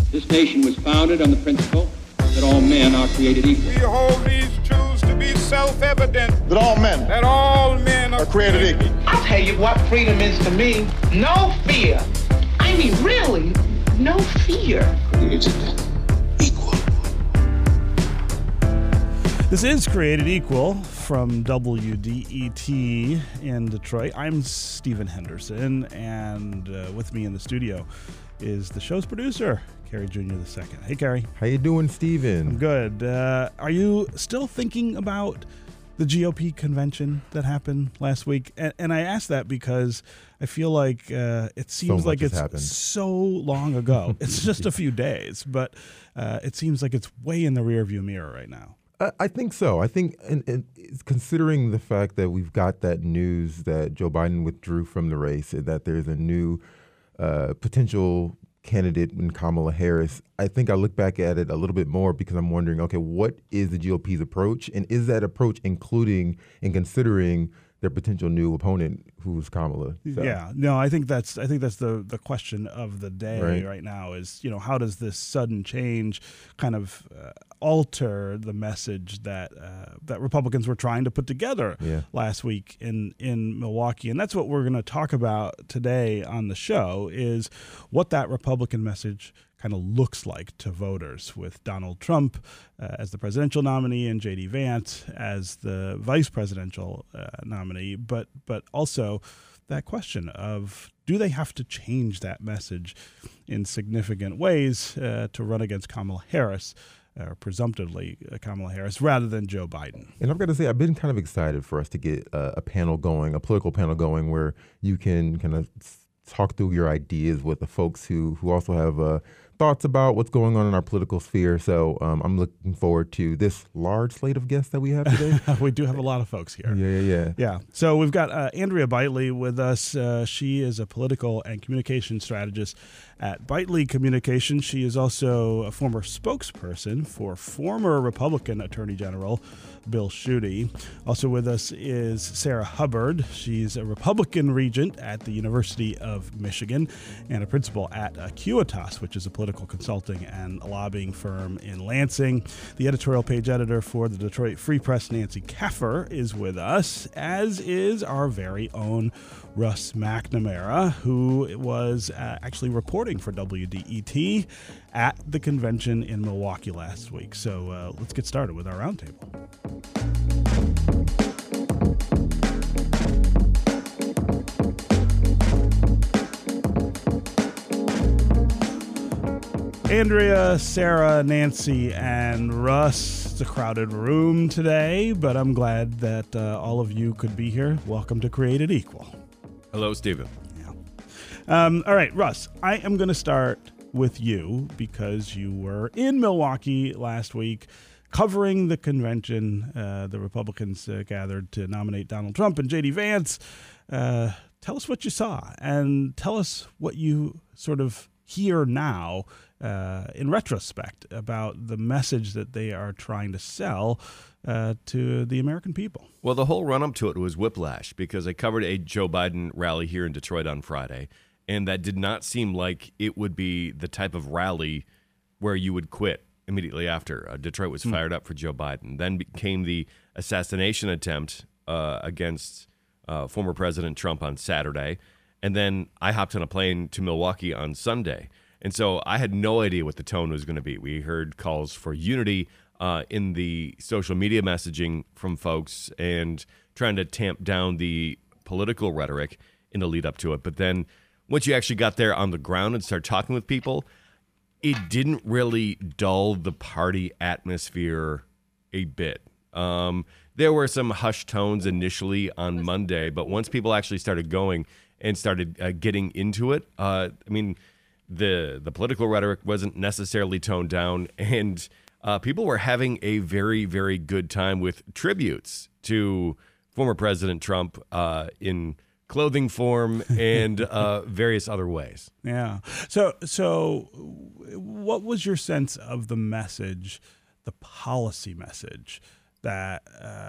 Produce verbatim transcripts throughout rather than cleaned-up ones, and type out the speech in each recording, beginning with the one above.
This nation was founded on the principle that all men are created equal. We hold these truths to be self-evident. That all men. That all men are, are created equal. I'll tell you what freedom is to me. No fear. I mean, really, no fear. Created equal. This is Created Equal from W D E T in Detroit. I'm Stephen Henderson, and uh, with me in the studio is the show's producer, Kerry Junior the second. Hey, Kerry. How you doing, Stephen? I'm good. Uh, are you still thinking about the G O P convention that happened last week? And, and I ask that because I feel like uh, it seems so like it's happened. so long ago. It's just a few days, but uh, it seems like it's way in the rearview mirror right now. I think so. I think, and, and considering the fact that we've got that news that Joe Biden withdrew from the race and that there's a new uh, potential candidate in Kamala Harris, I think I look back at it a little bit more because I'm wondering, okay, what is the G O P's approach? And is that approach including and considering their potential new opponent, who's Kamala? So. Yeah, no, I think that's I think that's the the question of the day right, right now is, you know, how does this sudden change kind of uh, alter the message that uh, that Republicans were trying to put together yeah. last week in in Milwaukee? And that's what we're going to talk about today on the show, is what that Republican message kind of looks like to voters, with Donald Trump uh, as the presidential nominee and J D Vance as the vice presidential uh, nominee, but but also that question of, do they have to change that message in significant ways uh, to run against Kamala Harris, or presumptively uh, Kamala Harris, rather than Joe Biden? And I've got to say, I've been kind of excited for us to get uh, a panel going, a political panel going, where you can kind of talk through your ideas with the folks who who also have uh, thoughts about what's going on in our political sphere. So um, I'm looking forward to this large slate of guests that we have today. We do have a lot of folks here. Yeah, yeah, yeah. Yeah. So we've got uh, Andrea Bitely with us. Uh, she is a political and communication strategist at Bitely Communications. She is also a former spokesperson for former Republican Attorney General Bill Schuette. Also with us is Sarah Hubbard. She's a Republican regent at the University of Michigan and a principal at Acuitas, which is a political consulting and lobbying firm in Lansing. The editorial page editor for the Detroit Free Press, Nancy Keffer, is with us, as is our very own Russ McNamara, who was uh, actually reporting for W D E T at the convention in Milwaukee last week. So uh, let's get started with our roundtable. Andrea, Sarah, Nancy, and Russ. It's a crowded room today, but I'm glad that uh, all of you could be here. Welcome to Created Equal. Hello, Stephen. Yeah. Um, all right, Russ, I am going to start with you because you were in Milwaukee last week covering the convention. Uh, the Republicans uh, gathered to nominate Donald Trump and J D Vance. Uh, tell us what you saw, and tell us what you sort of hear now uh, in retrospect about the message that they are trying to sell uh, to the American people. Well, the whole run-up to it was whiplash, because I covered a Joe Biden rally here in Detroit on Friday, and that did not seem like it would be the type of rally where you would quit immediately after. Uh, Detroit was fired up for Joe Biden. Then came the assassination attempt uh, against uh, former President Trump on Saturday, and then I hopped on a plane to Milwaukee on Sunday. And so I had no idea what the tone was going to be. We heard calls for unity uh, in the social media messaging from folks and trying to tamp down the political rhetoric in the lead up to it. But then once you actually got there on the ground and started talking with people, it didn't really dull the party atmosphere a bit. Um, there were some hushed tones initially on Monday, but once people actually started going and started uh, getting into it, uh, I mean, the the political rhetoric wasn't necessarily toned down, and uh, people were having a very, very good time with tributes to former President Trump uh, in clothing form and uh, various other ways. Yeah. So, so what was your sense of the message, the policy message that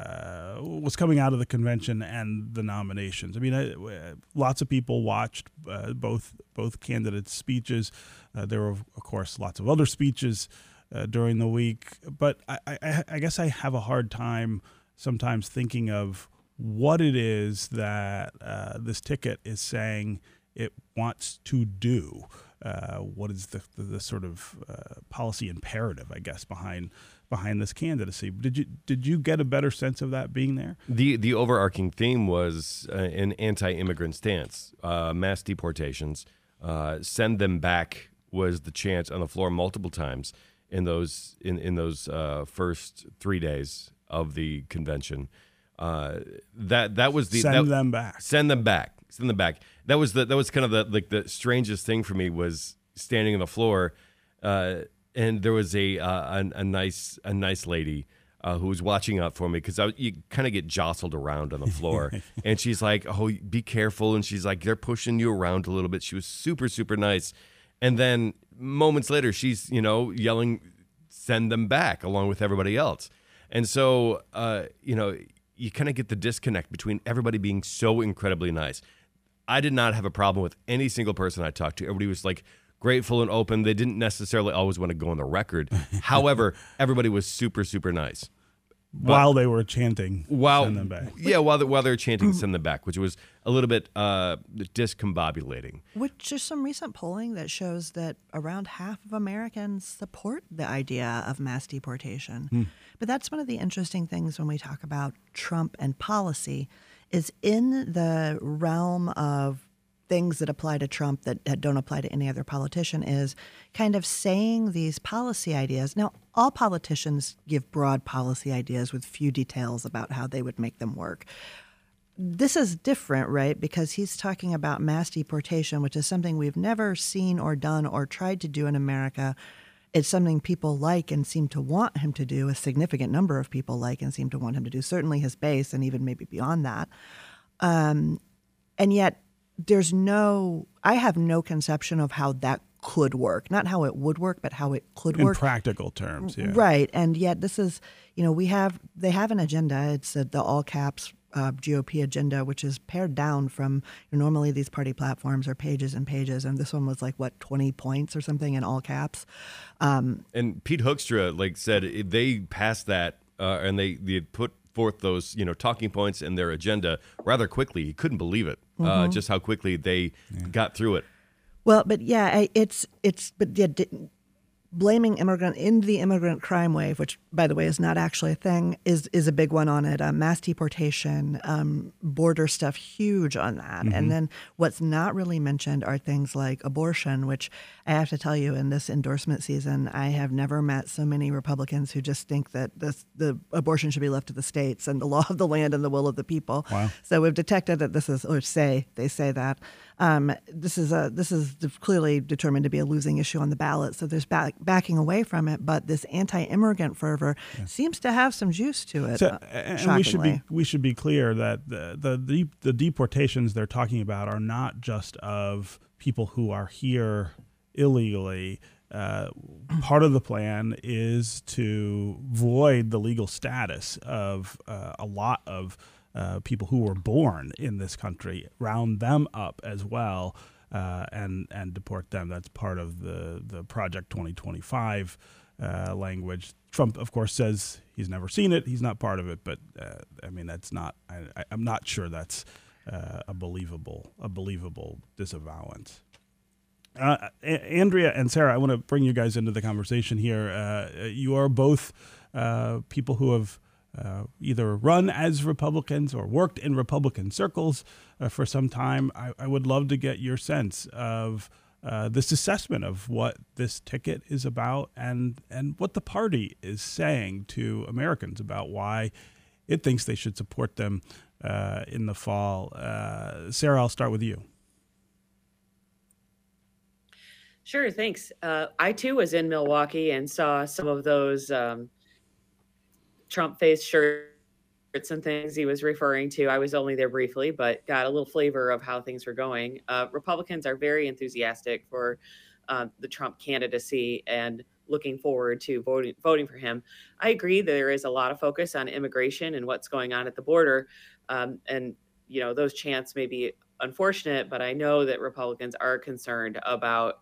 uh, was coming out of the convention and the nominations. I mean, uh, lots of people watched uh, both both candidates' speeches. Uh, there were, of course, lots of other speeches uh, during the week. But I, I, I guess I have a hard time sometimes thinking of what it is that uh, this ticket is saying it wants to do. Uh, what is the, the, the sort of uh, policy imperative, I guess, behind behind this candidacy? Did you did you get a better sense of that being there? The the overarching theme was uh, an anti-immigrant stance, uh, mass deportations, uh, send them back was the chant on the floor multiple times in those in in those uh, first three days of the convention. Uh, that that was the send that, them back. Send them back. Send them back. That was the that was kind of the like the strangest thing for me was standing on the floor, uh, and there was a uh, a, a nice a nice lady uh, who was watching out for me because you kind of get jostled around on the floor, and she's like, "Oh, be careful!" And she's like, "They're pushing you around a little bit." She was super super nice, and then moments later, she's you know yelling, "Send them back!" along with everybody else, and so uh, you know. You kind of get the disconnect between everybody being so incredibly nice. I did not have a problem with any single person I talked to. Everybody was like grateful and open. They didn't necessarily always want to go on the record. However, everybody was super, super nice. But while they were chanting, while, send them back. Yeah, while they, while they were chanting, send them back, which was a little bit uh, discombobulating. Which is some recent polling that shows that around half of Americans support the idea of mass deportation. Hmm. But that's one of the interesting things when we talk about Trump and policy is in the realm of things that apply to Trump that, that don't apply to any other politician is kind of saying these policy ideas. Now, all politicians give broad policy ideas with few details about how they would make them work. This is different, right? Because he's talking about mass deportation, which is something we've never seen or done or tried to do in America. It's something people like and seem to want him to do, a significant number of people like and seem to want him to do, certainly his base and even maybe beyond that. Um, and yet, There's no, I have no conception of how that could work. Not how it would work, but how it could in work. In practical terms, yeah. Right. And yet this is, you know, we have, they have an agenda. It's a, the all caps uh, G O P agenda, which is pared down from, you know, normally these party platforms are pages and pages. And this one was like, what, twenty points or something in all caps. Um, and Pete Hoekstra, like said, they passed that uh, and they, they had put forth those, you know, talking points in their agenda rather quickly. He couldn't believe it, mm-hmm. uh, just how quickly they yeah. got through it. Well, but yeah, it's it's but yeah, blaming immigrant in the immigrant crime wave, which by the way is not actually a thing, is is a big one on it. Uh, mass deportation, um, border stuff, huge on that. Mm-hmm. And then what's not really mentioned are things like abortion, which I have to tell you, in this endorsement season, I have never met so many Republicans who just think that this, the abortion should be left to the states and the law of the land and the will of the people. Wow. So we've detected that this is, or say they say that um, this is a this is clearly determined to be a losing issue on the ballot. So there's back, backing away from it, but this anti-immigrant fervor yeah. seems to have some juice to it. So, uh, and we should be we should be clear that the, the the the deportations they're talking about are not just of people who are here illegally. Uh, part of the plan is to void the legal status of uh, a lot of uh, people who were born in this country, round them up as well, uh, and and deport them. That's part of the the Project twenty twenty-five uh, language. Trump, of course, says he's never seen it. He's not part of it. But uh, I mean, that's not. I, I'm not sure that's uh, a believable a believable disavowance. Uh, Andrea and Sarah, I want to bring you guys into the conversation here. Uh, you are both uh, people who have uh, either run as Republicans or worked in Republican circles uh, for some time. I, I would love to get your sense of uh, this assessment of what this ticket is about and, and what the party is saying to Americans about why it thinks they should support them uh, in the fall. Uh, Sarah, I'll start with you. Sure, thanks. Uh, I too was in Milwaukee and saw some of those um, Trump face shirts and things he was referring to. I was only there briefly, but got a little flavor of how things were going. Uh, Republicans are very enthusiastic for uh, the Trump candidacy and looking forward to voting voting for him. I agree that there is a lot of focus on immigration and what's going on at the border, um, and you know those chants may be unfortunate, but I know that Republicans are concerned about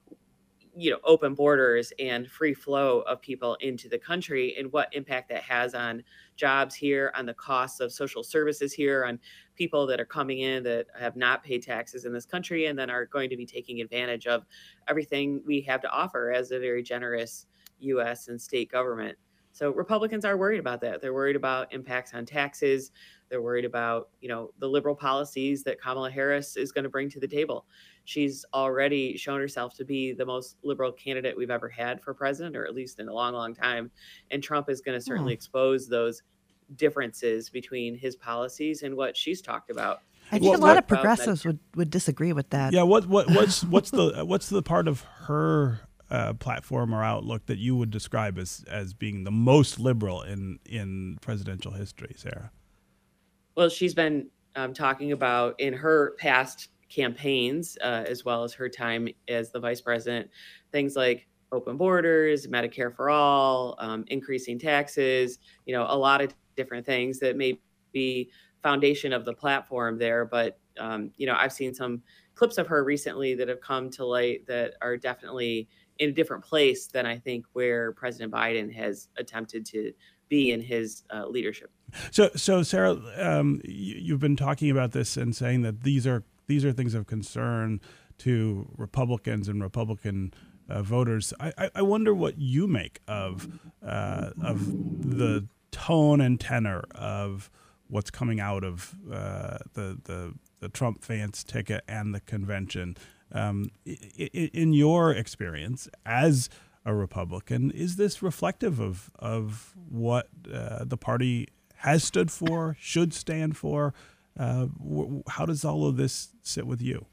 you know open borders and free flow of people into the country and what impact that has on jobs here, on the costs of social services here, on people that are coming in that have not paid taxes in this country and then are going to be taking advantage of everything we have to offer as a very generous U S and state government. So Republicans are worried about that. They're worried about impacts on taxes. They're worried about, you know, the liberal policies that Kamala Harris is going to bring to the table. She's already shown herself to be the most liberal candidate we've ever had for president, or at least in a long, long time. And Trump is going to certainly Hmm. expose those differences between his policies and what she's talked about. I think She's a lot of talked about progressives Medicare. would, would disagree with that. Yeah, what what what's what's the what's the part of her uh, platform or outlook that you would describe as as being the most liberal in in presidential history, Sarah? Well, she's been um, talking about in her past campaigns, uh, as well as her time as the vice president, things like open borders, Medicare for all, um, increasing taxes, you know, a lot of different things that may be foundation of the platform there. But, um, you know, I've seen some clips of her recently that have come to light that are definitely in a different place than I think where President Biden has attempted to be in his uh, leadership. So, so Sarah, um, you, you've been talking about this and saying that these are these are things of concern to Republicans and Republican uh, voters. I, I, I wonder what you make of uh, of the tone and tenor of what's coming out of uh, the the the Trump Vance ticket and the convention. Um, in, in your experience as a Republican, is this reflective of of what uh, the party has stood for, should stand for? Uh, wh- how does all of this sit with you?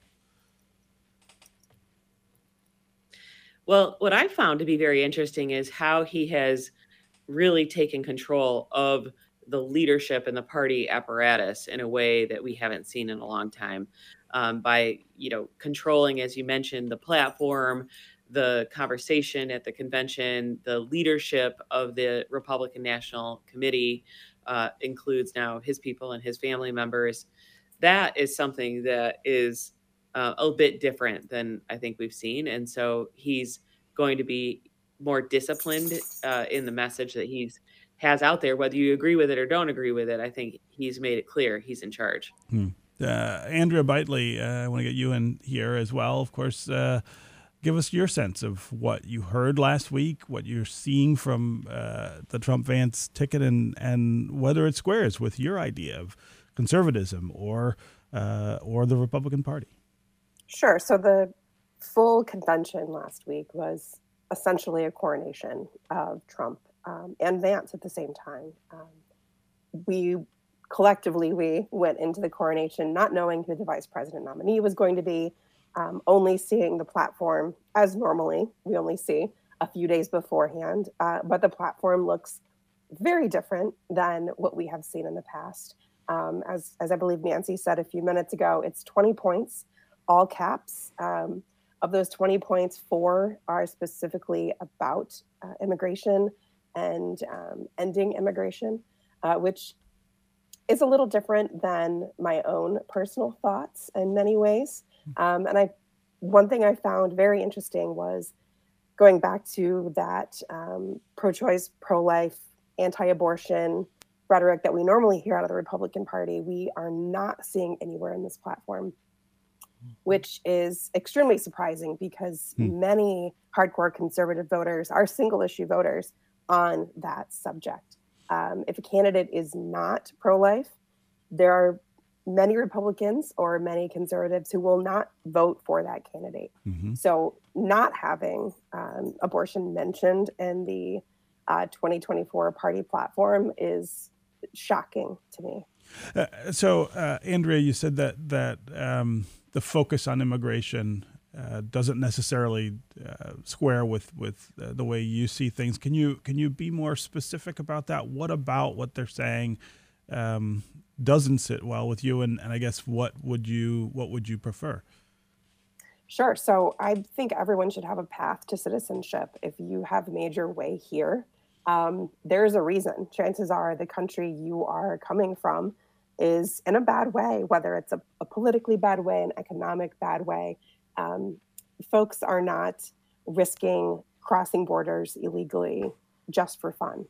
Well, what I found to be very interesting is how he has really taken control of the leadership and the party apparatus in a way that we haven't seen in a long time. Um, by, you know, controlling, as you mentioned, the platform, the conversation at the convention, the leadership of the Republican National Committee uh, includes now his people and his family members. That is something that is uh, a bit different than I think we've seen. And so he's going to be more disciplined uh, in the message that he's has out there, whether you agree with it or don't agree with it. I think he's made it clear he's in charge. Hmm. Uh, Andrea Bitely, uh, I want to get you in here as well. Of course, uh, give us your sense of what you heard last week, what you're seeing from uh, the Trump-Vance ticket, and, and whether it squares with your idea of conservatism or uh, or the Republican Party. Sure. So the full convention last week was essentially a coronation of Trump um, and Vance at the same time. Um, we collectively, we went into the coronation not knowing who the vice president nominee was going to be, um, only seeing the platform as normally we only see a few days beforehand. Uh, but the platform looks very different than what we have seen in the past. Um, as, as I believe Nancy said a few minutes ago, it's twenty points, all caps. Um, of those twenty points, four are specifically about uh, immigration and um, ending immigration, uh, which is a little different than my own personal thoughts in many ways. Um, and I, one thing I found very interesting was going back to that um, pro-choice, pro-life, anti-abortion rhetoric that we normally hear out of the Republican Party. We are not seeing anywhere in this platform, which is extremely surprising because Hmm. many hardcore conservative voters are single issue voters on that subject. Um, if a candidate is not pro-life, there are many Republicans or many conservatives who will not vote for that candidate. Mm-hmm. So not having um, abortion mentioned in the uh, twenty twenty-four party platform is shocking to me. Uh, so, uh, Andrea, you said that that um, the focus on immigration uh, doesn't necessarily uh, square with with uh, the way you see things. Can you can you be more specific about that? What about what they're saying um, doesn't sit well with you? And, and I guess what would you what would you prefer? Sure. So I think everyone should have a path to citizenship. If you have made your way here, um, there's a reason. Chances are the country you are coming from is in a bad way, whether it's a, a politically bad way, an economic bad way. Um, folks are not risking crossing borders illegally just for fun.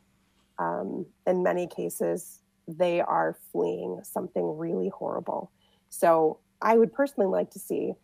Um, in many cases, they are fleeing something really horrible. So I would personally like to see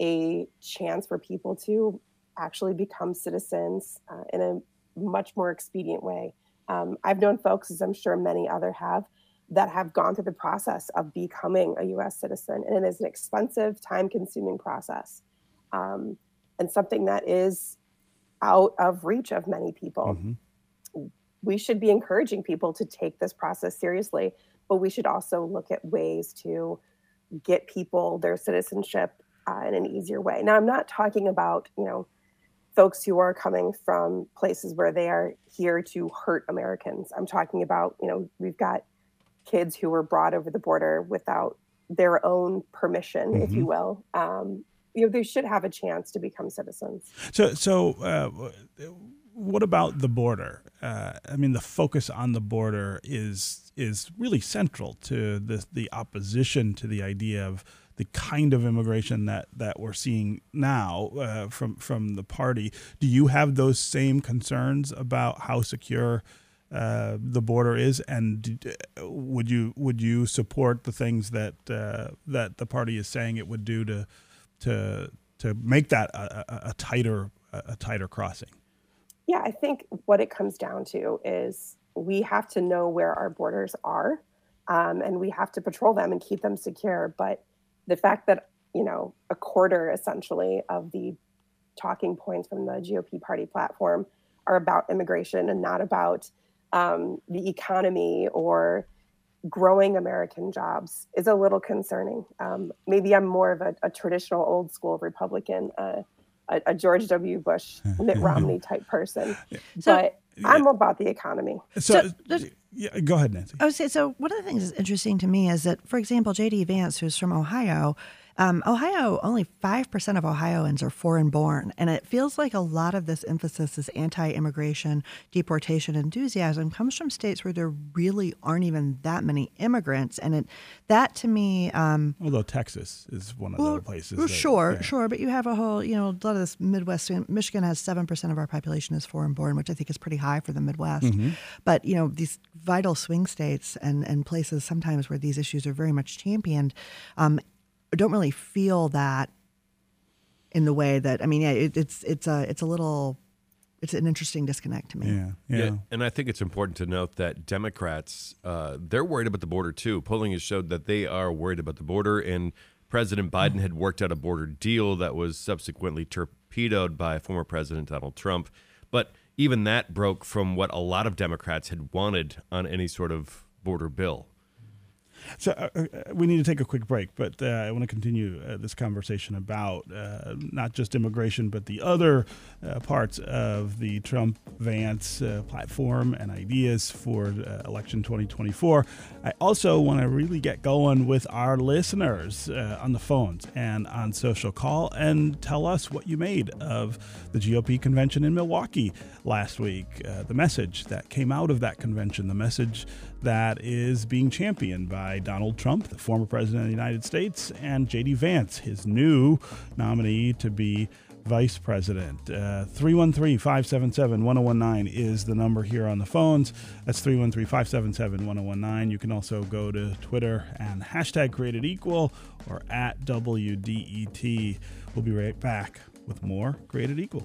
a chance for people to actually become citizens uh, in a much more expedient way. Um, I've known folks, as I'm sure many other have, that have gone through the process of becoming a U S citizen. And it is an expensive, time-consuming process, um, and something that is out of reach of many people. Mm-hmm. We should be encouraging people to take this process seriously, but we should also look at ways to get people their citizenship uh, in an easier way. Now, I'm not talking about, you know, folks who are coming from places where they are here to hurt Americans. I'm talking about, you know, we've got kids who were brought over the border without their own permission, mm-hmm. if you will. Um, you know, they should have a chance to become citizens. So, so uh, what about the border? Uh, I mean, the focus on the border is is really central to the the opposition to the idea of the kind of immigration that, that we're seeing now uh, from from the party. Do you have those same concerns about how secure uh, the border is, and would you would you support the things that uh, that the party is saying it would do to to to make that a, a, a tighter a tighter crossing? Yeah, I think what it comes down to is we have to know where our borders are, um, and we have to patrol them and keep them secure. But the fact that, you know, a quarter essentially of the talking points from the G O P party platform are about immigration and not about um, the economy or growing American jobs is a little concerning. Um, maybe I'm more of a, a traditional old school Republican, uh, a, a George W. Bush, Mitt Romney type person, so, but I'm about the economy. So, so yeah, go ahead, Nancy. I would say, so one of the things that's interesting to me is that, for example, J D Vance, who's from Ohio, um, Ohio, only five percent of Ohioans are foreign born. And it feels like a lot of this emphasis, this anti-immigration, deportation enthusiasm comes from states where there really aren't even that many immigrants. And it, that to me... Um, Although Texas is one of well, the places. Well, that, sure, yeah. sure. But you have a whole, you know, a lot of this Midwest, Michigan has seven percent of our population is foreign born, which I think is pretty high for the Midwest. Mm-hmm. But, you know, these vital swing states and, and places sometimes where these issues are very much championed, um, don't really feel that in the way that, I mean, yeah, it, it's it's a it's a little, it's an interesting disconnect to me. Yeah, yeah. yeah and I think it's important to note that Democrats, uh, they're worried about the border too. Polling has showed that they are worried about the border, and President Biden had worked out a border deal that was subsequently torpedoed by former President Donald Trump. But even that broke from what a lot of Democrats had wanted on any sort of border bill. So uh, we need to take a quick break, but uh, I want to continue uh, this conversation about uh, not just immigration, but the other uh, parts of the Trump-Vance uh, platform and ideas for uh, election twenty twenty-four. I also want to really get going with our listeners uh, on the phones and on social. Call and tell us what you made of the G O P convention in Milwaukee last week, uh, the message that came out of that convention, the message that is being championed by Donald Trump, the former president of the United States, and J D Vance, his new nominee to be vice president. Uh, three one three, five seven seven, one zero one nine is the number here on the phones. That's three one three, five seven seven, one zero one nine. You can also go to Twitter and hashtag Created Equal or at W D E T. We'll be right back with more Created Equal.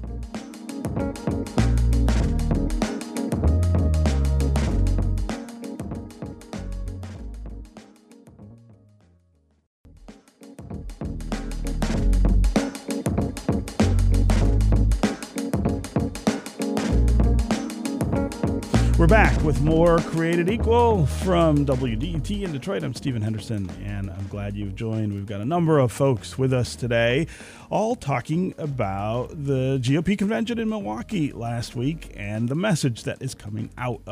We're back with more Created Equal from W D E T in Detroit. I'm Stephen Henderson, and I'm glad you've joined. We've got a number of folks with us today, all talking about the G O P convention in Milwaukee last week and the message that is coming out of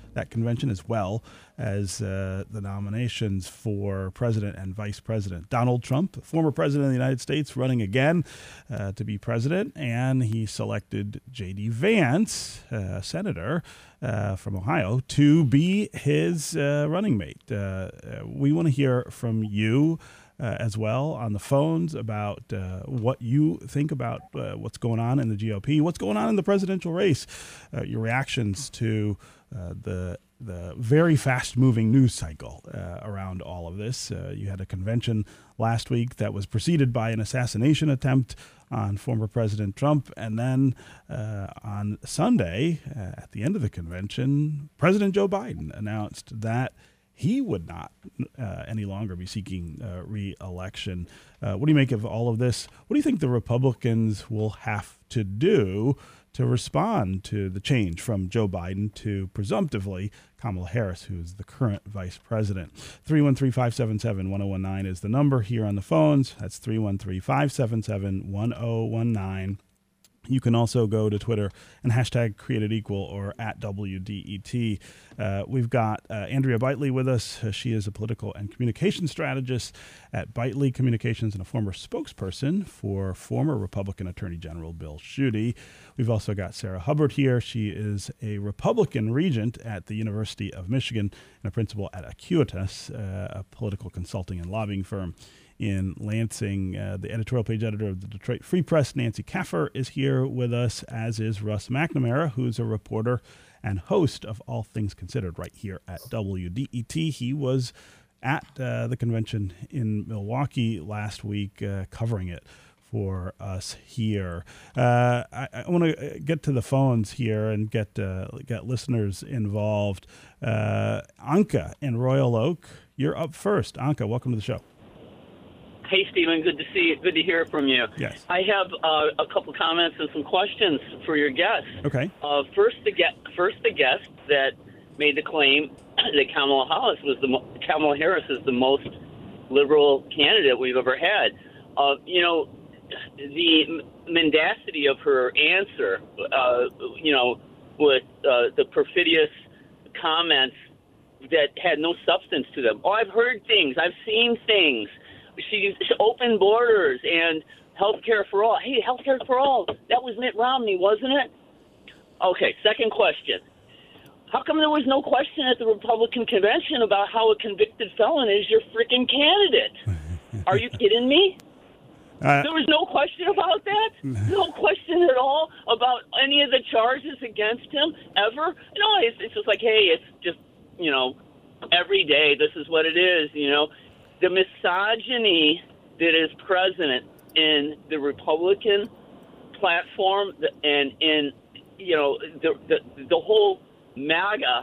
that convention, as well as uh, the nominations for president and vice president. Donald Trump, former president of the United States, running again uh, to be president, and he selected J D. Vance, uh, senator uh, from Ohio, to be his uh, running mate. Uh, we want to hear from you Uh, as well on the phones about uh, what you think about uh, what's going on in the G O P, what's going on in the presidential race, uh, your reactions to uh, the the very fast-moving news cycle uh, around all of this. Uh, you had a convention last week that was preceded by an assassination attempt on former President Trump, and then uh, on Sunday, uh, at the end of the convention, President Joe Biden announced that he would not uh, any longer be seeking uh, re-election. Uh, what do you make of all of this? What do you think the Republicans will have to do to respond to the change from Joe Biden to presumptively Kamala Harris, who is the current vice president? three one three, five seven seven, one oh one nine is the number here on the phones. That's three one three, five seven seven, one oh one nine. You can also go to Twitter and hashtag Created Equal or at W D E T. Uh, we've got uh, Andrea Bitely with us. Uh, she is a political and communication strategist at Bitely Communications and a former spokesperson for former Republican Attorney General Bill Schuette. We've also got Sarah Hubbard here. She is a Republican regent at the University of Michigan and a principal at Acuitas, uh, a political consulting and lobbying firm in Lansing. Uh, the editorial page editor of the Detroit Free Press, Nancy Kaffer, is here with us, as is Russ McNamara, who's a reporter and host of All Things Considered right here at W D E T. He was at uh, the convention in Milwaukee last week, uh, covering it for us here. Uh, I, I want to get to the phones here and get uh, get listeners involved. Uh, Anka in Royal Oak, you're up first. Anka, welcome to the show. Hey, Stephen. Good to see you. Good to hear from you. Yes. I have uh, a couple comments and some questions for your guest. Okay. Uh, first, the guest, first the guest that made the claim that Kamala Harris was the mo- Kamala Harris is the most liberal candidate we've ever had. Uh, you know, the mendacity of her answer, uh, you know, with uh, the perfidious comments that had no substance to them. Oh, I've heard things. I've seen things. She's open borders and health care for all. Hey, health care for all. That was Mitt Romney, wasn't it? Okay, second question. How come there was no question at the Republican convention about how a convicted felon is your freaking candidate? Are you kidding me? Uh, there was no question about that? No question at all about any of the charges against him ever? No, it's, it's just like, hey, it's just, you know, every day this is what it is, you know. The misogyny that is present in the Republican platform and in, you know, the the, the whole MAGA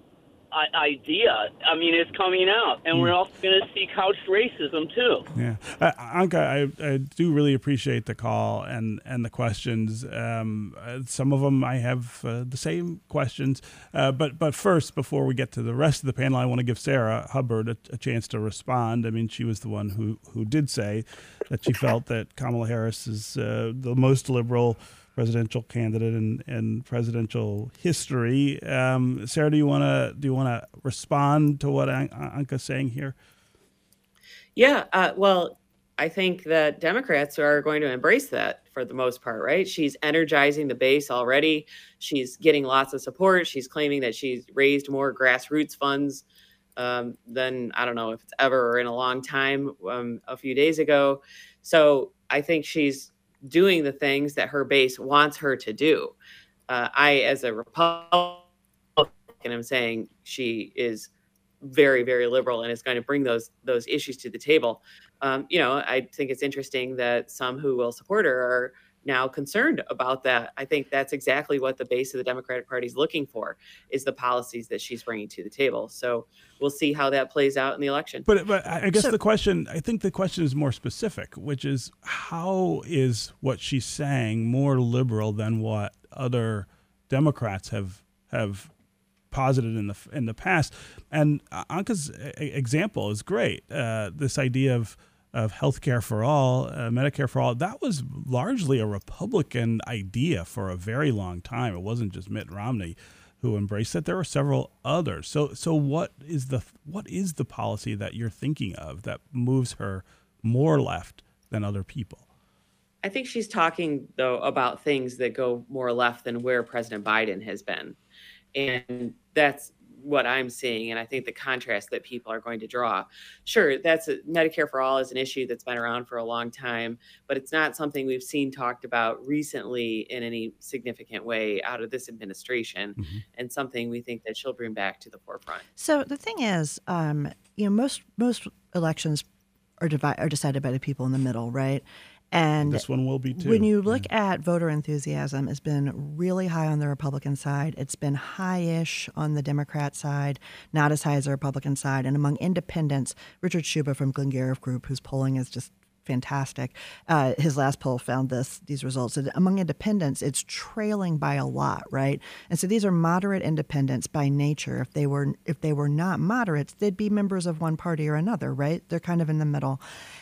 idea, I mean, it's coming out. And we're also going to see couched racism, too. Yeah. Uh, Anka, I, I do really appreciate the call and, and the questions. Um, uh, some of them I have uh, the same questions. Uh, but but first, before we get to the rest of the panel, I want to give Sarah Hubbard a, a chance to respond. I mean, she was the one who, who did say that she felt that Kamala Harris is uh, the most liberal presidential candidate in, in presidential history. Um, Sarah, do you want to do you want to respond to what An- Anka's saying here? Yeah, uh, well, I think that Democrats are going to embrace that for the most part, right? She's energizing the base already. She's getting lots of support. She's claiming that she's raised more grassroots funds um, than, I don't know if it's ever or in a long time, um, a few days ago. So I think she's doing the things that her base wants her to do. Uh, I, as a Republican, am saying she is very, very liberal and is going to bring those those issues to the table. Um, you know, I think it's interesting that some who will support her are now concerned about that. I think that's exactly what the base of the Democratic Party is looking for, is the policies that she's bringing to the table. So we'll see how that plays out in the election. But, but I guess so, the question, I think the question is more specific, which is how is what she's saying more liberal than what other Democrats have have posited in the in the past? And Anka's example is great. Uh, this idea of of healthcare for all, uh, Medicare for all, that was largely a Republican idea for a very long time. It wasn't just Mitt Romney who embraced it. There are several others. So so what is the what is the policy that you're thinking of that moves her more left than other people? I think she's talking, though, about things that go more left than where President Biden has been. And that's what I'm seeing. And I think the contrast that people are going to draw. Sure, that's a, Medicare for All is an issue that's been around for a long time, but it's not something we've seen talked about recently in any significant way out of this administration, mm-hmm. and something we think that she'll bring back to the forefront. So the thing is, um, you know, most most elections are, divi- are decided by the people in the middle, right? And this one will be too. When you look yeah. at voter enthusiasm, it's been really high on the Republican side. It's been high-ish on the Democrat side, not as high as the Republican side. And among independents, Richard Schuba from Glengarriff Group, whose polling is just fantastic, uh, his last poll found this these results. And among independents, it's trailing by a lot, right? And so these are moderate independents by nature. If they were if they were not moderates, they'd be members of one party or another, right? They're kind of in the middle.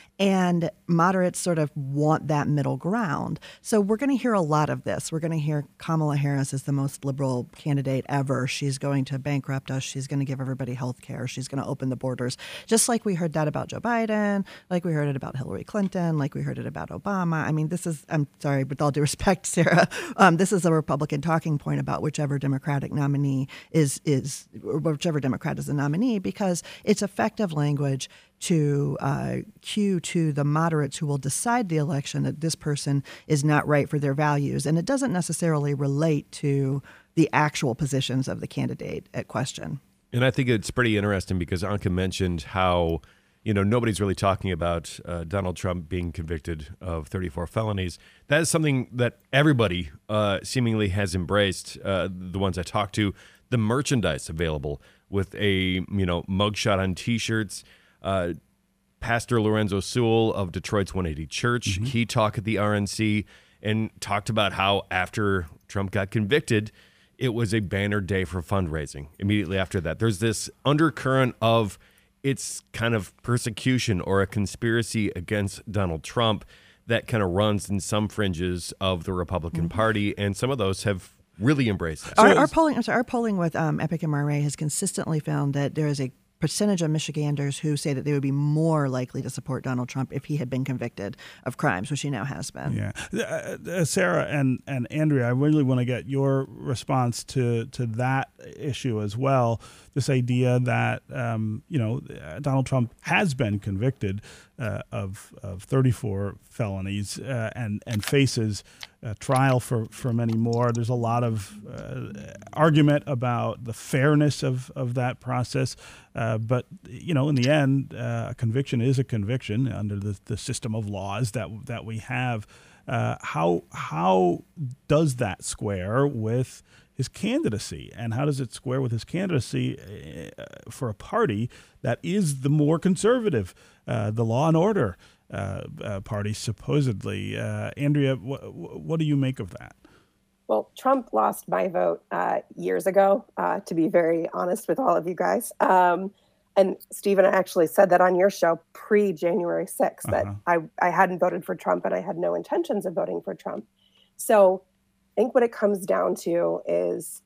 And moderates sort of want that middle ground. So we're going to hear a lot of this. We're going to hear Kamala Harris is the most liberal candidate ever. She's going to bankrupt us. She's going to give everybody health care. She's going to open the borders. Just like we heard that about Joe Biden, like we heard it about Hillary Clinton, like we heard it about Obama. I mean, this is, I'm sorry, with all due respect, Sarah, um, this is a Republican talking point about whichever Democratic nominee is, is or whichever Democrat is the nominee, because it's effective language to uh, cue to the moderates who will decide the election that this person is not right for their values. And it doesn't necessarily relate to the actual positions of the candidate at question. And I think it's pretty interesting because Anka mentioned how, you know, nobody's really talking about uh, Donald Trump being convicted of thirty-four felonies. That is something that everybody uh, seemingly has embraced, uh, the ones I talked to. The merchandise available with a, you know, mugshot on T-shirts. Uh, Pastor Lorenzo Sewell of Detroit's one eighty Church, mm-hmm. he talked at the R N C and talked about how after Trump got convicted, it was a banner day for fundraising immediately after that. There's this undercurrent of it's kind of persecution or a conspiracy against Donald Trump that kind of runs in some fringes of the Republican mm-hmm. Party, and some of those have really embraced that. Our, our polling, I'm sorry, our polling with um, Epic M R A has consistently found that there is a percentage of Michiganders who say that they would be more likely to support Donald Trump if he had been convicted of crimes, which he now has been. Yeah, uh, uh, Sarah and, and Andrea, I really want to get your response to to that issue as well. This idea that um, you know Donald Trump has been convicted uh, of of thirty-four felonies uh, and and faces a trial for, for many more. There's a lot of uh, argument about the fairness of, of that process. Uh, but, you know, in the end, uh, a conviction is a conviction under the, the system of laws that that we have. Uh, how how does that square with his candidacy? And how does it square with his candidacy uh, for a party that is the more conservative, uh, the law and order Uh, uh, party, supposedly? Uh, Andrea, wh- what do you make of that? Well, Trump lost my vote uh, years ago, uh, to be very honest with all of you guys. Um, and Stephen, I actually said that on your show pre-January sixth, that uh-huh. I, I hadn't voted for Trump and I had no intentions of voting for Trump. So I think what it comes down to is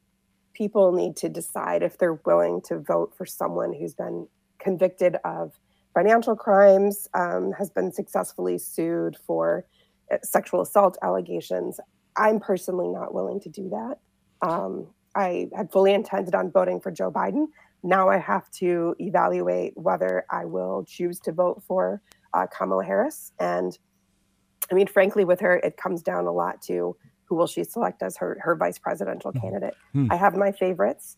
people need to decide if they're willing to vote for someone who's been convicted of financial crimes, um, has been successfully sued for sexual assault allegations. I'm personally not willing to do that. Um, I had fully intended on voting for Joe Biden. Now I have to evaluate whether I will choose to vote for uh, Kamala Harris. And I mean, frankly, with her, it comes down a lot to who will she select as her, her vice presidential candidate. Mm-hmm. I have my favorites,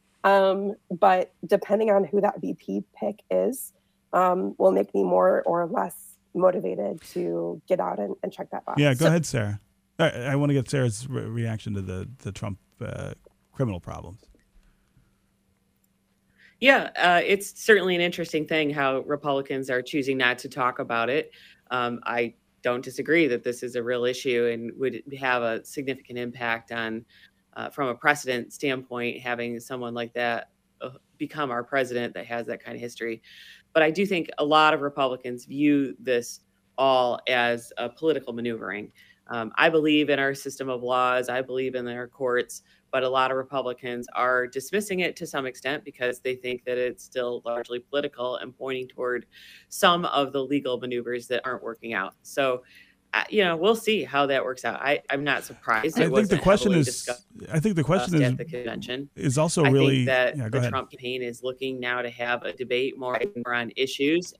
um, but depending on who that V P pick is, Um, will make me more or less motivated to get out and, and check that box. Yeah, go so, ahead, Sarah. I, I want to get Sarah's re- reaction to the, the Trump uh, criminal problems. Yeah, uh, it's certainly an interesting thing how Republicans are choosing not to talk about it. Um, I don't disagree that this is a real issue and would have a significant impact on, uh, from a precedent standpoint, having someone like that uh, become our president that has that kind of history. But I do think a lot of Republicans view this all as a political maneuvering. Um, I believe in our system of laws. I believe in our courts, but a lot of Republicans are dismissing it to some extent because they think that it's still largely political and pointing toward some of the legal maneuvers that aren't working out. So, uh, you know, we'll see how that works out. I, I'm not surprised. It I think wasn't the question heavily is. discussed I think the question is at the convention. is also I really. think that yeah, go the ahead. Trump campaign is looking now to have a debate more on issues.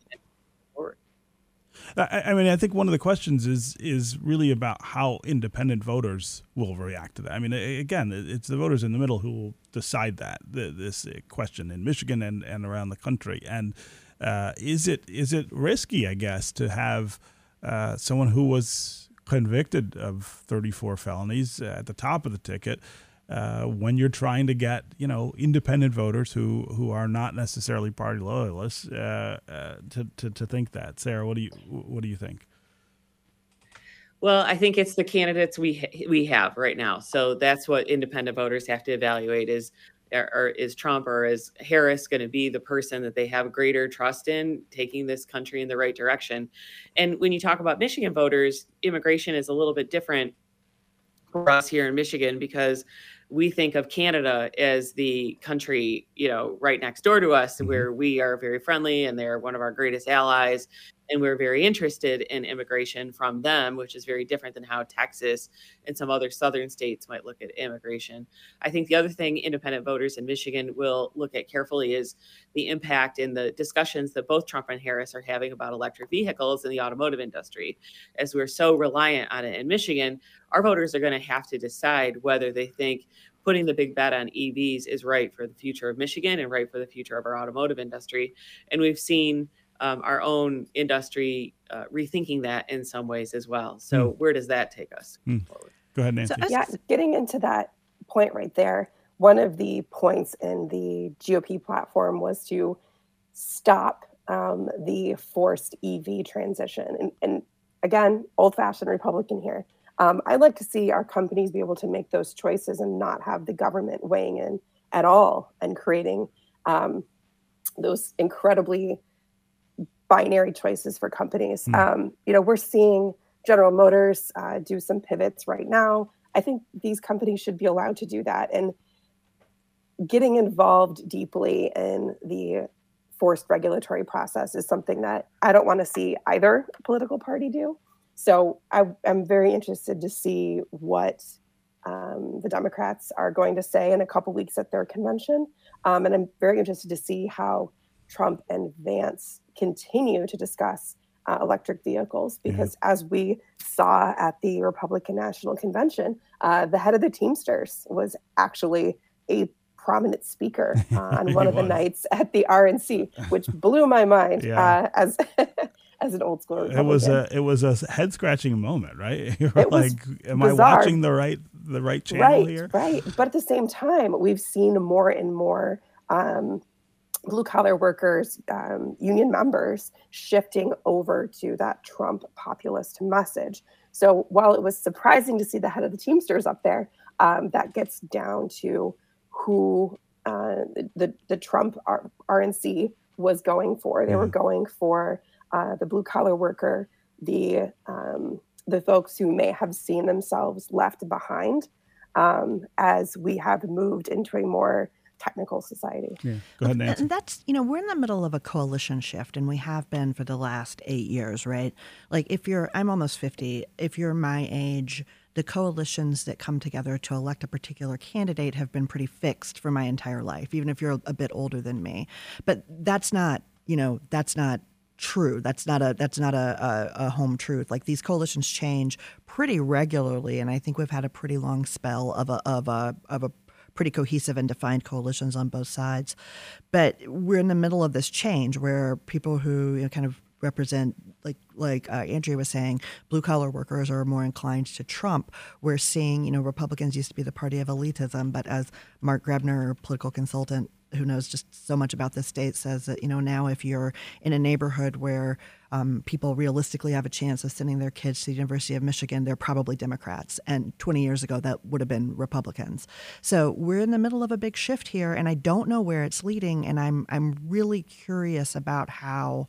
I, I mean, I think one of the questions is is really about how independent voters will react to that. I mean, again, it's the voters in the middle who will decide that the, this question in Michigan and, and around the country. And uh, is it is it risky, I guess, to have uh, someone who was convicted of thirty-four felonies at the top of the ticket uh, when you're trying to get, you know, independent voters who, who are not necessarily party loyalists uh, uh, to, to to think that? Sarah, what do you what do you think? Well, I think it's the candidates we ha- we have right now. So that's what independent voters have to evaluate: is or, or is Trump or is Harris going to be the person that they have greater trust in taking this country in the right direction? And when you talk about Michigan voters, immigration is a little bit different for us here in Michigan because we think of Canada as the country, you know, right next door to us, mm-hmm. where we are very friendly and they're one of our greatest allies. And we're very interested in immigration from them, which is very different than how Texas and some other southern states might look at immigration. I think the other thing independent voters in Michigan will look at carefully is the impact in the discussions that both Trump and Harris are having about electric vehicles in the automotive industry. As we're so reliant on it in Michigan, our voters are going to have to decide whether they think putting the big bet on E Vs is right for the future of Michigan and right for the future of our automotive industry. And we've seen Um, our own industry uh, rethinking that in some ways as well. So mm. where does that take us mm. forward? Go ahead, Nancy. So, yeah, getting into that point right there, one of the points in the G O P platform was to stop um, the forced E V transition. And, and again, old-fashioned Republican here. Um, I'd like to see our companies be able to make those choices and not have the government weighing in at all and creating um, those incredibly binary choices for companies. Mm. Um, you know, we're seeing General Motors uh, do some pivots right now. I think these companies should be allowed to do that. And getting involved deeply in the forced regulatory process is something that I don't want to see either political party do. So I, I'm very interested to see what um, the Democrats are going to say in a couple weeks at their convention. Um, and I'm very interested to see how Trump and Vance continue to discuss uh, electric vehicles, because mm-hmm. as we saw at the Republican National Convention, uh, the head of the Teamsters was actually a prominent speaker uh, on one of the nights at the R N C, which blew my mind yeah. uh, as as an old school Republican. It was a it was a head scratching moment, right? You were it like, am bizarre. I watching the right the right channel right, here? Right, but at the same time, we've seen more and more Um, blue-collar workers, um, union members shifting over to that Trump populist message. So while it was surprising to see the head of the Teamsters up there, um, that gets down to who uh, the, the Trump R- RNC was going for. They mm-hmm. were going for uh, the blue-collar worker, the um, the folks who may have seen themselves left behind um, as we have moved into a more technical society. Yeah. Go ahead, Nancy. And that's, you know, we're in the middle of a coalition shift, and we have been for the last eight years, right? Like if you're, I'm almost fifty, if you're my age, the coalitions that come together to elect a particular candidate have been pretty fixed for my entire life, even if you're a bit older than me. But that's not, you know, that's not true. That's not a that's not a, a, a home truth. Like these coalitions change pretty regularly, and I think we've had a pretty long spell of a of a of a pretty cohesive and defined coalitions on both sides. But we're in the middle of this change where people who, you know, kind of represent, like like uh, Andrea was saying, blue-collar workers are more inclined to Trump. We're seeing, you know, Republicans used to be the party of elitism, but as Mark Grebner, political consultant who knows just so much about this state, says that, you know, now if you're in a neighborhood where um, people realistically have a chance of sending their kids to the University of Michigan, they're probably Democrats. And twenty years ago, that would have been Republicans. So we're in the middle of a big shift here, and I don't know where it's leading. And I'm I'm really curious about how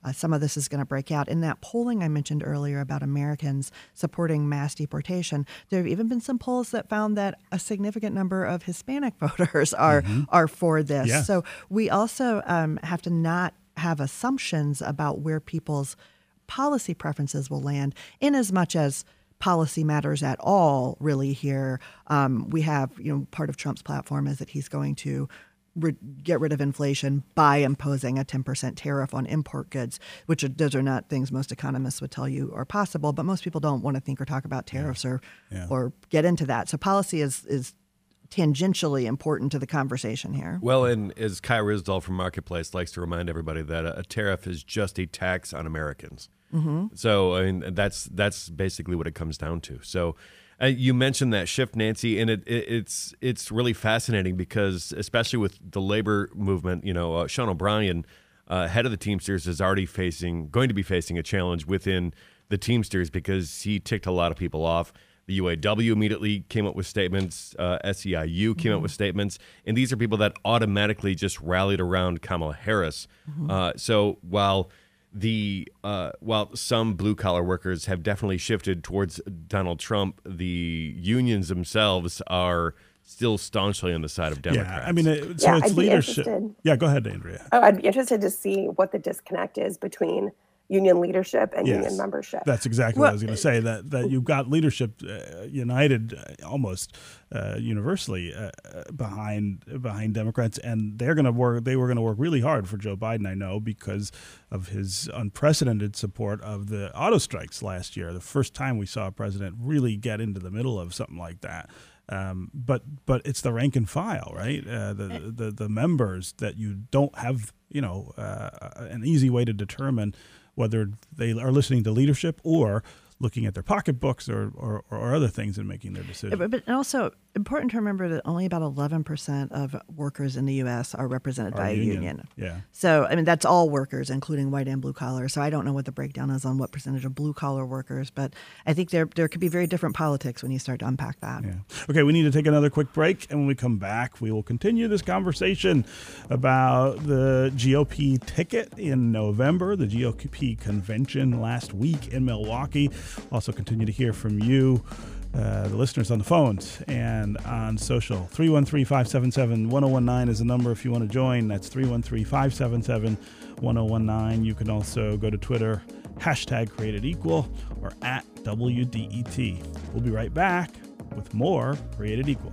Uh, some of this is going to break out. In that polling I mentioned earlier about Americans supporting mass deportation, there have even been some polls that found that a significant number of Hispanic voters are Mm-hmm. are for this. Yeah. So we also um, have to not have assumptions about where people's policy preferences will land, in as much as policy matters at all, really, here. Um, we have, you know, part of Trump's platform is that he's going to re- get rid of inflation by imposing a ten percent tariff on import goods, which are, those are not things most economists would tell you are possible, but most people don't want to think or talk about tariffs or Yeah. or get into that. So policy is is tangentially important to the conversation here. Well, and as Kai Risdall from Marketplace likes to remind everybody, that a, a tariff is just a tax on Americans. Mm-hmm. So I mean, that's that's basically what it comes down to. So uh, you mentioned that shift, Nancy, and it, it, it's it's really fascinating because, especially with the labor movement, you know, uh, Sean O'Brien, uh, head of the Teamsters, is already facing going to be facing a challenge within the Teamsters because he ticked a lot of people off. The U A W immediately came up with statements. Uh, S E I U came Mm-hmm. up with statements. And these are people that automatically just rallied around Kamala Harris. Mm-hmm. Uh, so while the uh, while some blue-collar workers have definitely shifted towards Donald Trump, the unions themselves are still staunchly on the side of Democrats. Yeah, I mean, it, so Yeah, it's I'd be leadership. interested. Yeah, go ahead, Andrea. Oh, I'd be interested to see what the disconnect is between union leadership and Yes. union membership. That's exactly Well, what I was going to say. That that you've got leadership uh, united uh, almost uh, universally uh, uh, behind behind Democrats, and they're going to work. They were going to work really hard for Joe Biden, I know, because of his unprecedented support of the auto strikes last year. The first time we saw a president really get into the middle of something like that. Um, but but it's the rank and file, right? Uh, the, the the members that you don't have, you know, uh, an easy way to determine whether they are listening to leadership or looking at their pocketbooks or, or, or other things and making their decisions. But, but also important to remember that only about eleven percent of workers in the U S are represented Our by union. a union. Yeah. So, I mean, that's all workers, including white and blue collar. So I don't know what the breakdown is on what percentage of blue collar workers, but I think there there could be very different politics when you start to unpack that. Yeah. Okay, we need to take another quick break, and when we come back, we will continue this conversation about the G O P ticket in November, the G O P convention last week in Milwaukee. Also continue to hear from you, uh, the listeners on the phones and on social. three one three, five seven seven, one oh one nine is the number if you want to join. That's three one three, five seven seven, one oh one nine. You can also go to Twitter, hashtag Created Equal, or at W D E T. We'll be right back with more Created Equal.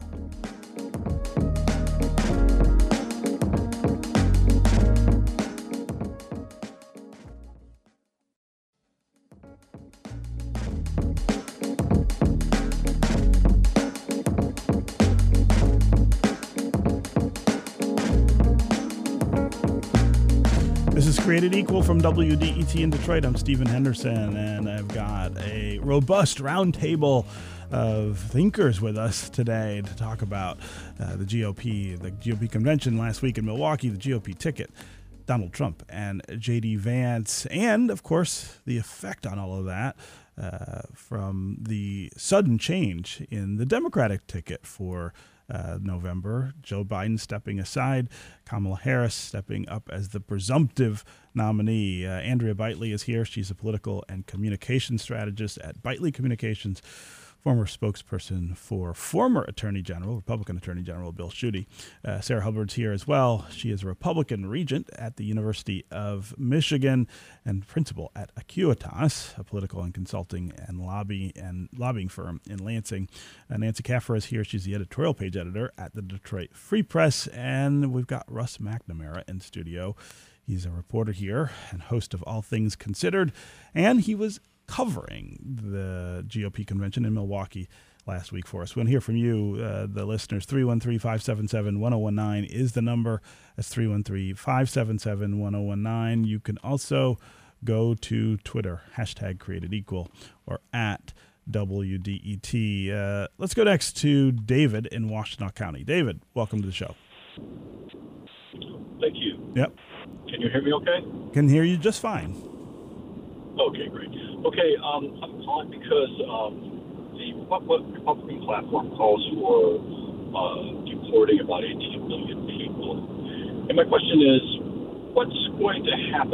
This is Created Equal from W D E T in Detroit. I'm Stephen Henderson, and I've got a robust roundtable of thinkers with us today to talk about uh, the G O P, the G O P convention last week in Milwaukee, the G O P ticket, Donald Trump and J D Vance, and, of course, the effect on all of that uh, from the sudden change in the Democratic ticket for Uh, November. Joe Biden stepping aside, Kamala Harris stepping up as the presumptive nominee. Uh, Andrea Bitely is here. She's a political and communication strategist at Bitely Communications, former spokesperson for former Attorney General, Republican Attorney General Bill Schuette. Uh, Sarah Hubbard's here as well. She is a Republican regent at the University of Michigan and principal at Acuitas, a political and consulting and lobby and lobbying firm in Lansing. Uh, Nancy Kaffer is here. She's the editorial page editor at the Detroit Free Press. And we've got Russ McNamara in studio. He's a reporter here and host of All Things Considered. And he was covering the G O P convention in Milwaukee last week for us. We want to hear from you, uh, the listeners. three one three, five seven seven, one oh one nine is the number. That's three one three, five seven seven, one oh one nine. You can also go to Twitter, hashtag Created Equal, or at W D E T. Uh, let's go next to David in Washtenaw County. David, welcome to the show. Thank you. Yep. Can you hear me okay? Can hear you just fine. Okay, great. Okay, um, I'm calling because um, the Republican platform calls for uh, deporting about eighteen million people. And my question is, what's going to happen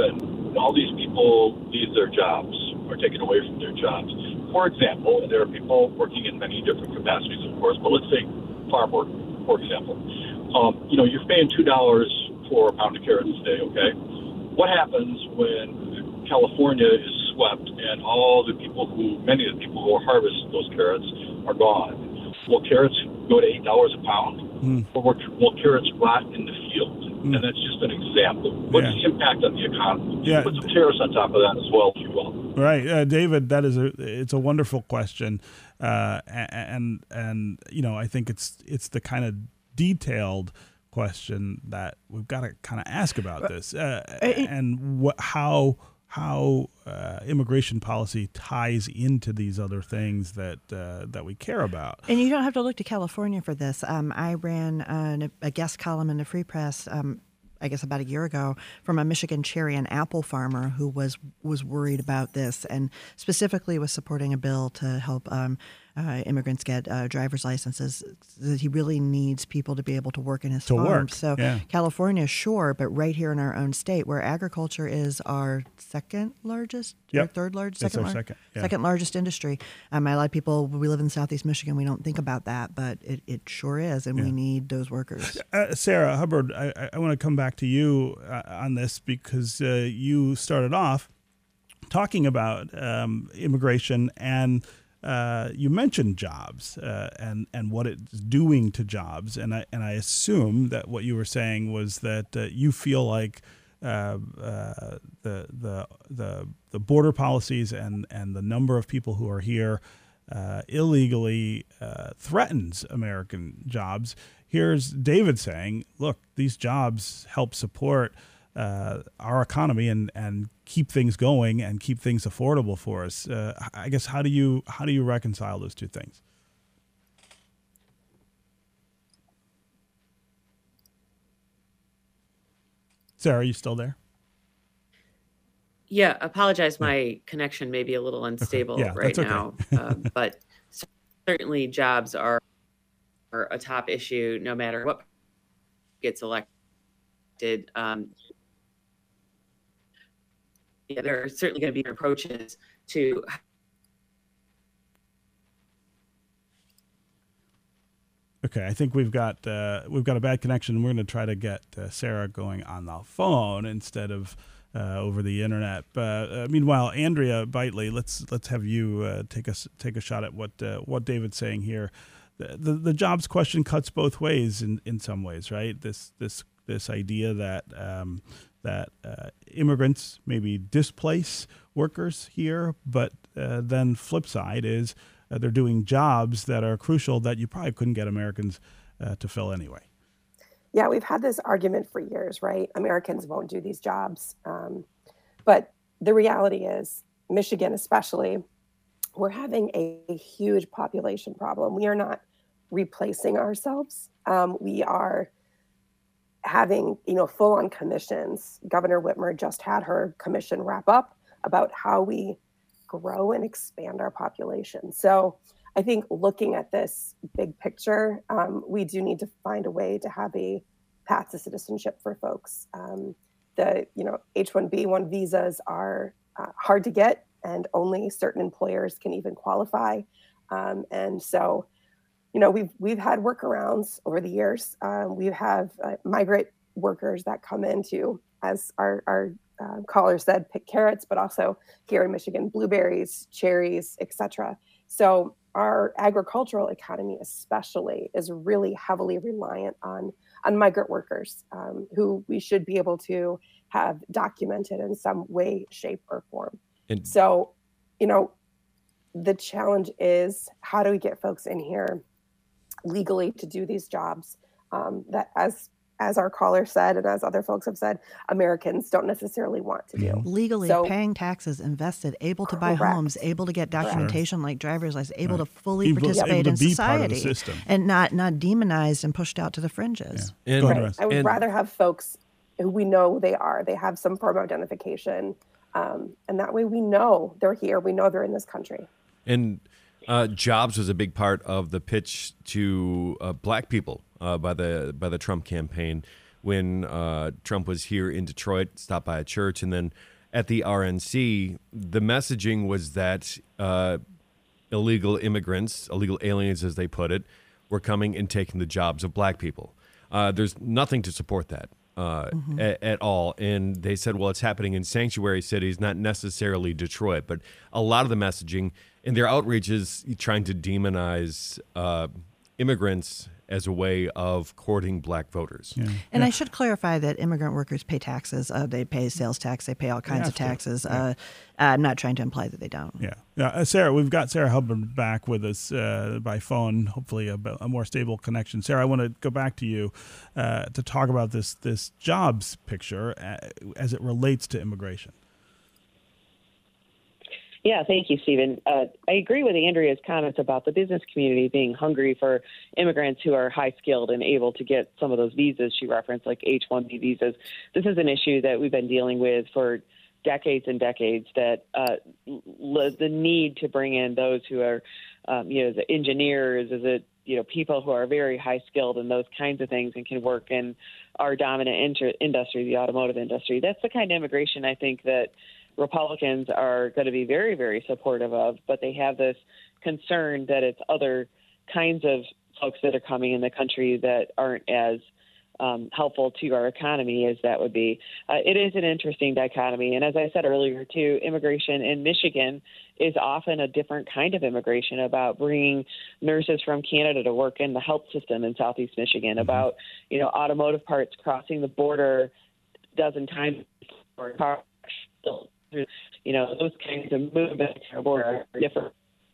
all these people lose their jobs or taken away from their jobs. For example, and there are people working in many different capacities, of course, but let's say farm work, for example. Um, you know, you're paying two dollars for a pound of carrots today, okay? What happens when California is swept and all the people who, many of the people who harvest those carrots are gone? Will carrots go to eight dollars a pound? Mm. Or will carrots rot in the field? Mm. And that's just an example. What's yeah. the impact on the economy? Yeah. Put some tariffs on top of that as well, if you will. Right, uh, David. That is a it's a wonderful question, uh, and and you know I think it's it's the kind of detailed question that we've got to kind of ask about this, uh, and what how how uh, immigration policy ties into these other things that uh, that we care about. And you don't have to look to California for this. Um, I ran a, a guest column in the Free Press, um, I guess about a year ago, from a Michigan cherry and apple farmer who was was worried about this and specifically was supporting a bill to help um, uh, immigrants get uh, driver's licenses. That he really needs people to be able to work in his to farm. Work. So yeah. California, sure, but right here in our own state, where agriculture is our second largest, yep. or third largest, it's second, our lar- second, yeah. second largest industry. Um, a lot of people, we live in Southeast Michigan, we don't think about that, but it, it sure is, and yeah. we need those workers. Uh, Sarah Hubbard, I, I want to come back to you uh, on this because uh, you started off talking about um, immigration, and uh, you mentioned jobs uh, and and what it's doing to jobs, and I and I assume that what you were saying was that uh, you feel like uh, uh, the the the the border policies and and the number of people who are here uh, illegally uh, threatens American jobs. Here's David saying, look, these jobs help support uh, our economy and, and keep things going and keep things affordable for us. Uh, I guess how do you how do you reconcile those two things? Sarah, are you still there? Yeah, apologize. My connection may be a little unstable okay. yeah, right okay. now, uh, but certainly jobs are, are a top issue no matter what gets elected. Um, yeah, there are certainly going to be approaches to. Okay, I think we've got uh, we've got a bad connection. We're going to try to get uh, Sarah going on the phone instead of uh, over the internet. Uh, uh, meanwhile, Andrea Bitely, let's let's have you uh, take us take a shot at what uh, what David's saying here. The, the the jobs question cuts both ways in, in some ways, right? This this this idea that um, that uh, immigrants maybe displace workers here, but uh, then flip side is uh, they're doing jobs that are crucial that you probably couldn't get Americans uh, to fill anyway. Yeah, we've had this argument for years, right? Americans won't do these jobs. Um, but the reality is, Michigan especially, we're having a, a huge population problem. We are not replacing ourselves. Um, we are having, you know, full-on commissions. Governor Whitmer just had her commission wrap up about how we grow and expand our population. So I think looking at this big picture, um, we do need to find a way to have a path to citizenship for folks. Um, the, you know, H one B one visas are uh, hard to get, and only certain employers can even qualify. Um, and so, you know, we've we've had workarounds over the years. Um, we have uh, migrant workers that come into, as our our uh, caller said, pick carrots, but also here in Michigan, blueberries, cherries, et cetera. So our agricultural economy, especially, is really heavily reliant on on migrant workers um, who we should be able to have documented in some way, shape, or form. And so, you know, the challenge is, how do we get folks in here legally to do these jobs um, that, as as our caller said, and as other folks have said, Americans don't necessarily want to do. Legally so, paying taxes, invested, able to buy correct. homes, able to get documentation like driver's license, able right. to fully able, participate able in to be society, part of the system. and not not demonized and pushed out to the fringes. Yeah. And, right. I would and, rather have folks who we know they are. They have some form of identification, um, and that way we know they're here. We know they're in this country. And uh, jobs was a big part of the pitch to uh, black people uh, by the by the Trump campaign. When uh, Trump was here in Detroit, stopped by a church, and then at the R N C, the messaging was that uh, illegal immigrants, illegal aliens, as they put it, were coming and taking the jobs of black people. Uh, there's nothing to support that uh, Mm-hmm. a- at all. And they said, well, it's happening in sanctuary cities, not necessarily Detroit. But a lot of the messaging and their outreach is trying to demonize uh, immigrants as a way of courting black voters. Yeah. And I should clarify that immigrant workers pay taxes. Uh, they pay sales tax. They pay all kinds have of to. taxes. Uh, I'm not trying to imply that they don't. Yeah. Yeah. Uh, Sarah, we've got Sarah Hubbard back with us uh, by phone, hopefully a, a more stable connection. Sarah, I want to go back to you uh, to talk about this, this jobs picture uh, as it relates to immigration. Yeah, thank you, Stephen. Uh, I agree with Andrea's comments about the business community being hungry for immigrants who are high skilled and able to get some of those visas she referenced, like H one B visas. This is an issue that we've been dealing with for decades and decades, that uh, l- the need to bring in those who are, um, you know, the engineers, is it, you know, people who are very high skilled and those kinds of things and can work in our dominant inter- industry, the automotive industry. That's the kind of immigration I think that Republicans are going to be very, very supportive of, but they have this concern that it's other kinds of folks that are coming in the country that aren't as um, helpful to our economy as that would be. Uh, it is an interesting dichotomy. And as I said earlier, too, immigration in Michigan is often a different kind of immigration, about bringing nurses from Canada to work in the health system in Southeast Michigan, mm-hmm. about, you know, automotive parts crossing the border a dozen times before cars. You know, those kinds of movements are more different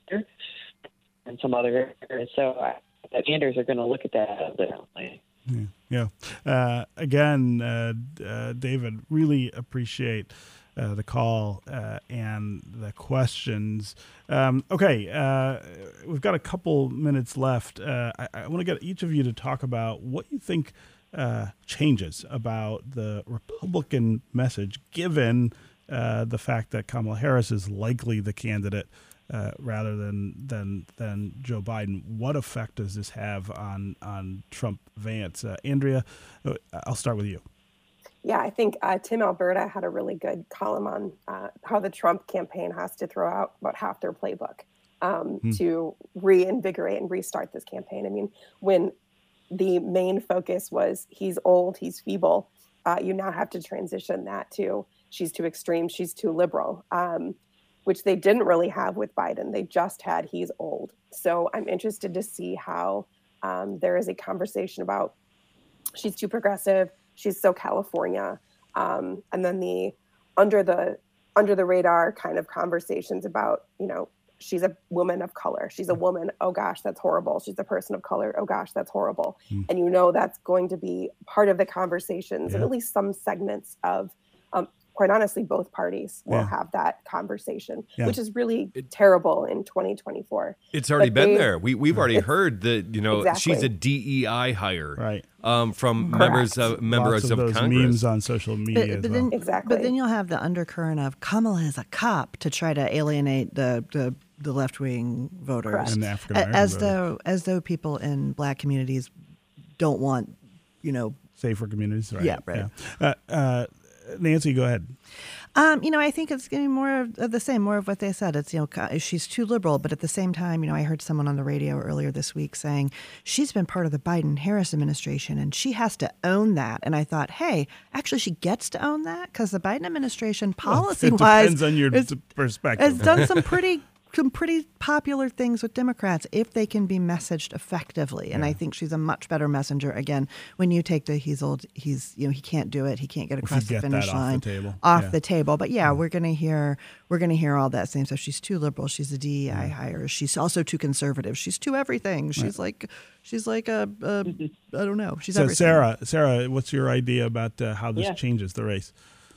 than some other areas. So I think Anders are going to look at that differently. Yeah. yeah. Uh, again, uh, uh, David, really appreciate uh, the call uh, and the questions. Um, okay, uh, we've got a couple minutes left. Uh, I, I want to get each of you to talk about what you think uh, changes about the Republican message, given Uh, the fact that Kamala Harris is likely the candidate uh, rather than than than Joe Biden. What effect does this have on on Trump Vance? Uh, Andrea, I'll start with you. Yeah, I think uh, Tim Alberta had a really good column on uh, how the Trump campaign has to throw out about half their playbook um, hmm. to reinvigorate and restart this campaign. I mean, when the main focus was he's old, he's feeble, uh, you now have to transition that to she's too extreme, she's too liberal, um, which they didn't really have with Biden. They just had he's old. So I'm interested to see how um, there is a conversation about she's too progressive, she's so California, um, and then the under the under the radar kind of conversations about, you know, she's a woman of color, she's a woman, oh gosh, that's horrible. She's a person of color, oh gosh, that's horrible. Mm. And you know that's going to be part of the conversations, yeah. and at least some segments of. Um, Quite honestly, both parties will yeah. have that conversation, yeah. which is really it, terrible in twenty twenty-four. It's already but been they, there. We we've already heard that, you know, exactly. she's a D E I hire, right? Um, from Correct. members of members Lots of, of those Congress. memes on social media. But, as but well. then, exactly. But then you'll have the undercurrent of Kamala is a cop to try to alienate the the, the left wing voters, Correct. and the African American as voters. though as though people in black communities don't want, you know, safer communities. Right? Yeah, right. Yeah. Uh, uh, Nancy, go ahead. Um, you know, I think it's going to be more of the same, more of what they said. It's, you know, she's too liberal, but at the same time, you know, I heard someone on the radio earlier this week saying she's been part of the Biden-Harris administration and she has to own that. And I thought, hey, actually she gets to own that because the Biden administration policy-wise well, it depends on your is, perspective. has done some pretty some pretty popular things with Democrats if they can be messaged effectively. And yeah. I think she's a much better messenger. Again, when you take the he's old, he's, you know, he can't do it. He can't get across the finish that line. Off the table. Off yeah. the table. But yeah, yeah. we're going to hear, we're going to hear all that same stuff. She's too liberal. She's a D E I yeah. hire. She's also too conservative. She's too everything. She's right. like, she's like a, a I don't know. She's so everything. Sarah, Sarah, what's your idea about uh, how this yeah. changes the race?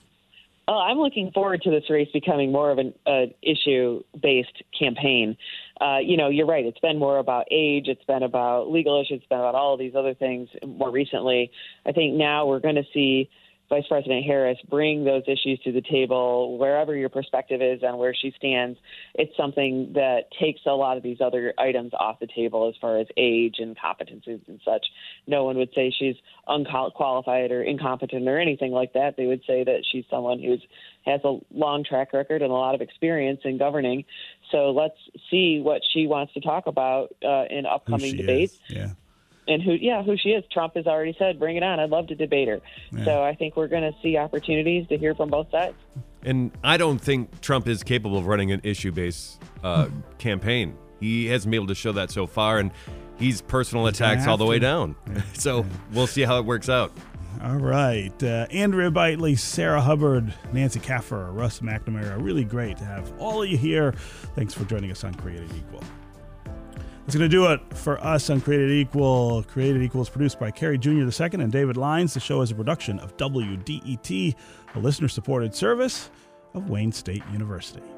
Oh, I'm looking forward to this race becoming more of an uh, issue-based campaign. Uh, you know, you're right. It's been more about age. It's been about legal issues. It's been about all of these other things more recently. I think now we're going to see Vice President Harris bring those issues to the table, wherever your perspective is on where she stands. It's something that takes a lot of these other items off the table as far as age and competencies and such. No one would say she's unqualified or incompetent or anything like that. They would say that she's someone who has a long track record and a lot of experience in governing. So let's see what she wants to talk about uh, in upcoming debates. Is. Yeah. And who, yeah, who she is. Trump has already said, bring it on. I'd love to debate her. Yeah. So I think we're going to see opportunities to hear from both sides. And I don't think Trump is capable of running an issue-based uh, campaign. He hasn't been able to show that so far, and he's personal attacks all the way down. Yeah. So we'll see how it works out. All right. Uh, Andrea Bitely, Sarah Hubbard, Nancy Kaffer, Russ McNamara. Really great to have all of you here. Thanks for joining us on Created Equal. That's going to do it for us on Created Equal. Created Equal is produced by Kerry Junior the Second and David Lyons. The show is a production of W D E T, a listener-supported service of Wayne State University.